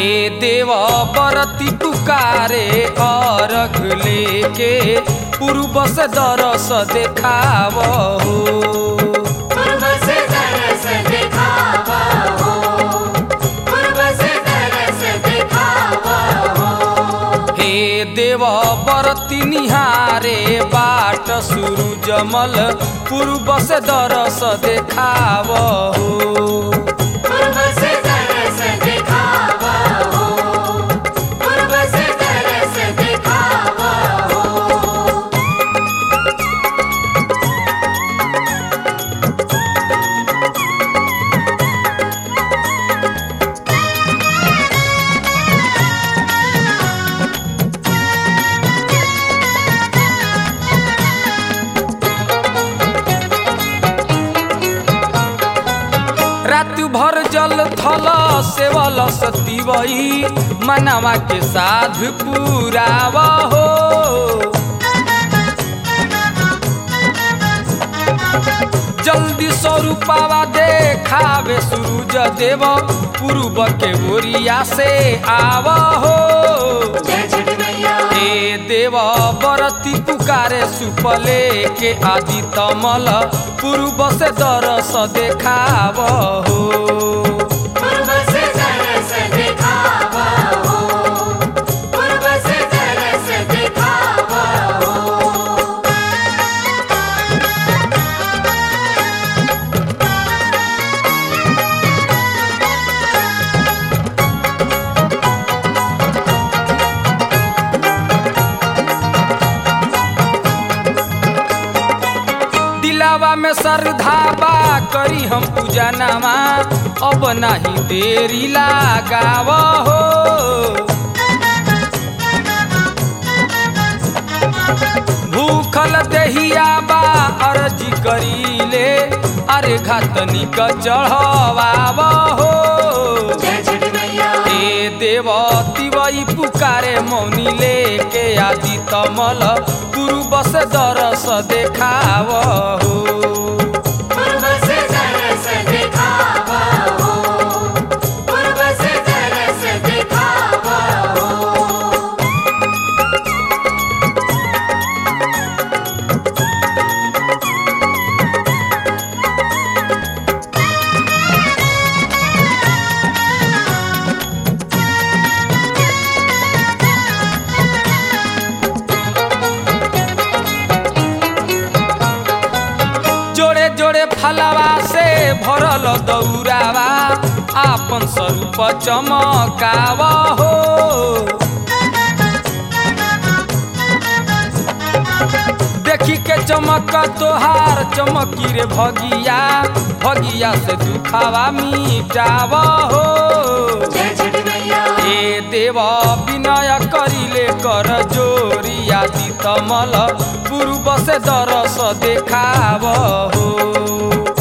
हे देव बरती पुकारे अर्घ लेके पूर्व से दरस देखाव हो। पूर्व से दरस देखाव हो, पूर्व से दरस देखाव हो। हे देव बरती निहारे बाट सूरजमल पूर्व से दरस देखाव हो। पूर्व से दरस देखाव हो, पूर्व से दरस देखाव हो। रात भर जल थल सेवल सतीवई मनवा के साध पुराव हो। जल्दी स्वरूपावा देखावे सूरज देव पूर्व के ओरिया से आव हो। जय छठी मैया। हे देव बरती पुकारे सुपले के आदि तमल पूर्व से दरस देखाव हो। पूर्व से दरस देखाव हो, पूर्व से दरस देखाव हो। दिलावा में श्रद्धा बा करी हम पूजा नामा अब नहीं देरी लगाव हो। भूखल देहिया बा अर्जी करीले अरे घातनी क चढ़वाव हो। जय छठी मैया। हे देव तिवई पुकारे मौनी लेके आदि तमल पूर्व से दरस देखाव हो। पूर्व से दरस देखाव हो, पूर्व से दरस देखाव हो। जोड़े जोड़े फलवा से भरल दौरावा आपन स्वरूप चमकाव हो। देखी के चमक तोहार चमकी रे भगिया भगिया से दुखावा मिटाव हो। जय छठी मैया। हे देव विनय करिले कर जोरी आदि तमल पूर्व से दरस देखाव हो।